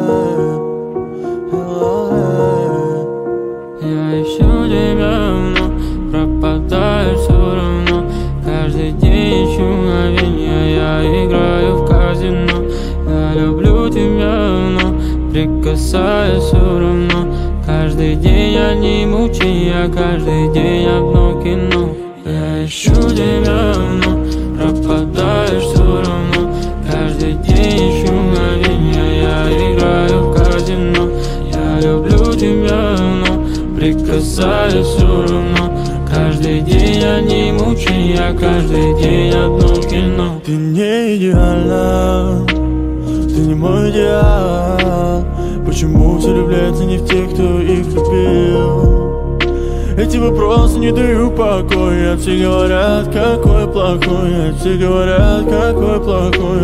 Я ищу тебя, но пропадаю все равно. Каждый день ищу мгновенья, я играю в казино. Я люблю тебя, но прикасаюсь все равно. Каждый день одни мучения, каждый день одно кино. Я ищу тебя, но пропадаешь все равно. Каждый день ищу мгновенья, я играю в казино. Я люблю тебя, но прикасаюсь все равно. Каждый день одни мучения, каждый день одно кино. Ты не идеальна, ты не мой идеал. Почему все влюбляются не в тех, кто их любил? Эти вопросы не дают покоя. Все говорят, какой плохой, все говорят, какой плохой.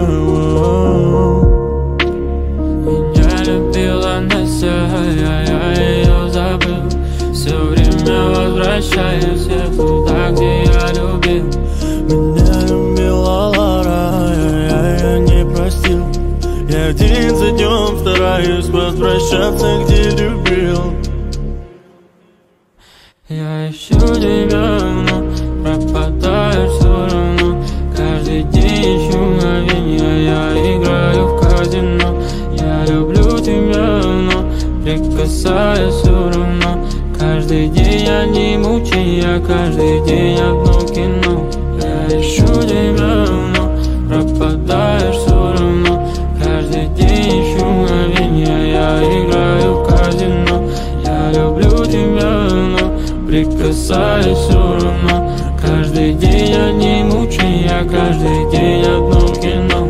Меня любила Настя, я ее забыл. Все время возвращаюсь туда, где я любил. Меня любила Лара, я не простил. Я день за днем стараюсь возвращаться, где любил. Я ищу тебя, но пропадаю все равно. Каждый день ищу мгновенья, я играю в казино. Я люблю тебя, но прикасаюсь все равно. Каждый день одни мучения, каждый день одно кино. Я ищу тебя, но пропадаешь все равно. Каждый день ищу мгновенья, я играю в казино. Я люблю тебя, но прикасаюсь все равно. Каждый день одни мучения, каждый день одно кино.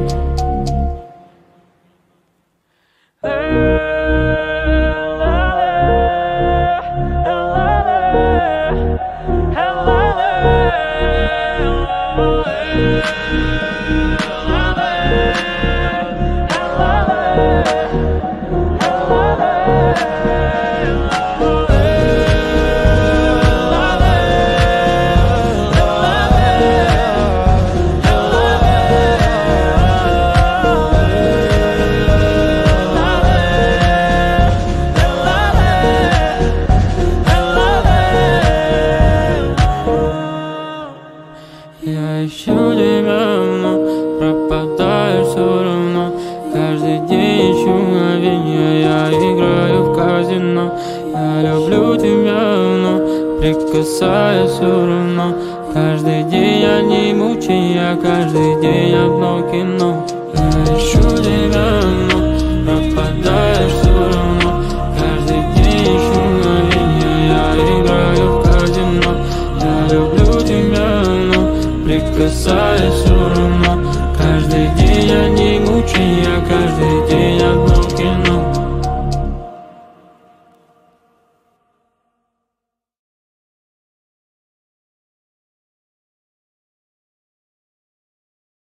Я ищу тебя, но пропадаю все равно. Каждый день ищу мгновенья, я играю в казино. Я люблю тебя, но прикасаюсь все равно. Каждый день одни мучения, каждый день одно кино. Я ищу тебя, но пропадаешь все равно. Каждый день ищу мгновенья, я играю в казино. Я люблю тебя, но прикасаюсь все равно.